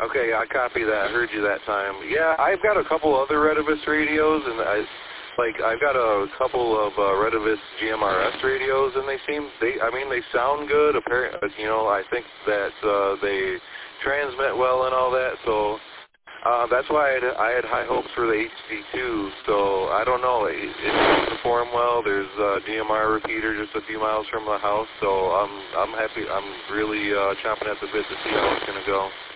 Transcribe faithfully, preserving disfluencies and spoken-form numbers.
Okay, I copy that. I heard you that time. Yeah, I've got a couple other Retevis radios, and I, like, I've got a couple of uh, Retevis G M R S radios, and they seem, they, I mean, they sound good. Apparently, you know, I think that uh, they transmit well and all that, so uh, that's why I had, I had high hopes for the H D two. So I don't know, it, it doesn't perform well. There's a G M R repeater just a few miles from the house, so I'm I'm happy. I'm really uh, chomping at the bit to see how it's going to go.